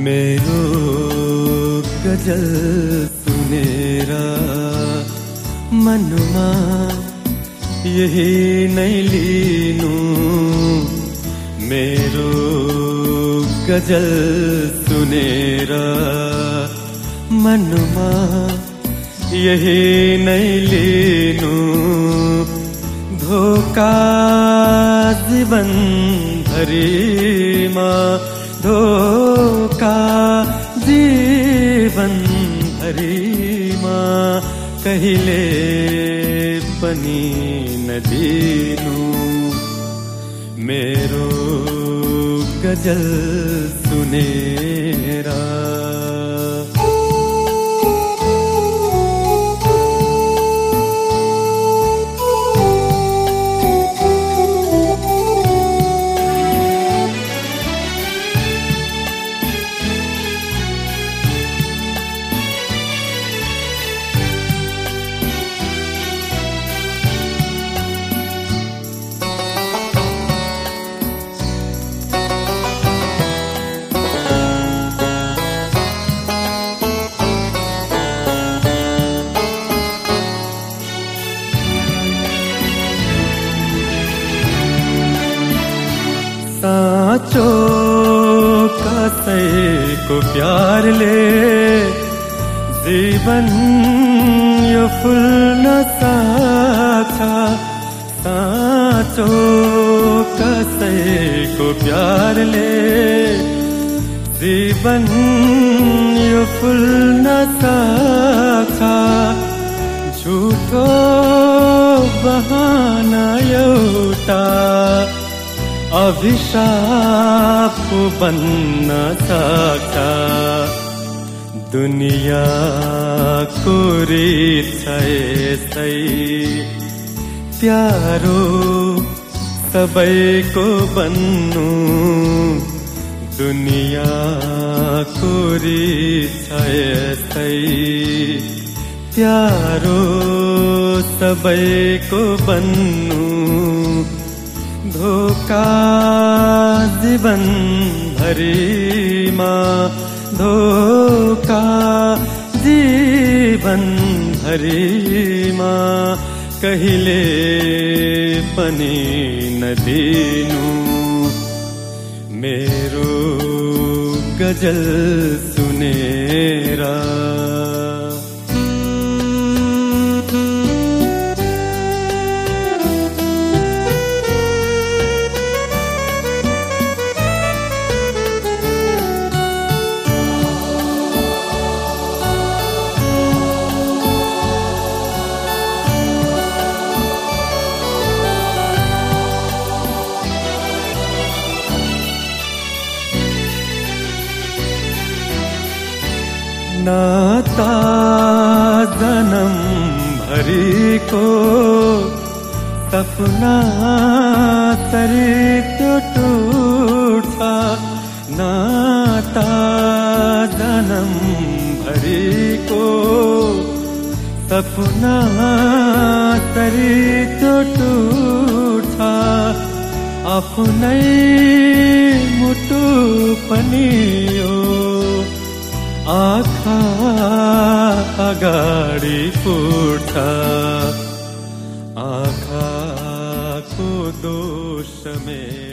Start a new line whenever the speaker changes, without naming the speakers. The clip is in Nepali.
मेरो गजल सुनेर मनमा यही नै लिनु। मेरो गजल सुनेर मनमा यही नै लिनु। धोका जीवन भरिमा, धोका जीवन भरिमा कहिले पनि नदिनु। मेरो गजल सुनेर साँचो कसैको प्यारले जीवन यो फुल्न सक्छ। साँचो कसैको प्यारले जीवन यो फुल्न सक्छ। झुठो बहाना एउटा अभिशाप बन्न सक्छ। दुनियाँको रीत छ यसै, प्यारो सबैको बन्नु। दुनियाँको रीत छ यसै, प्यारो सबैको बन्नु। धोका जीवन भरिमा, धोका जीवन भरिमा कहिले पनि नदिनु। मेरो गजल सुनेर नाता जन्म भरिको सपना तरी त्यो टुट्छ। नाता जन्म भरिको सपना तरी त्यो टुट्छ। आफ्नै मुटु पनि यो आँखा अगाडि फुट्छ। आँखाको दोष मेरो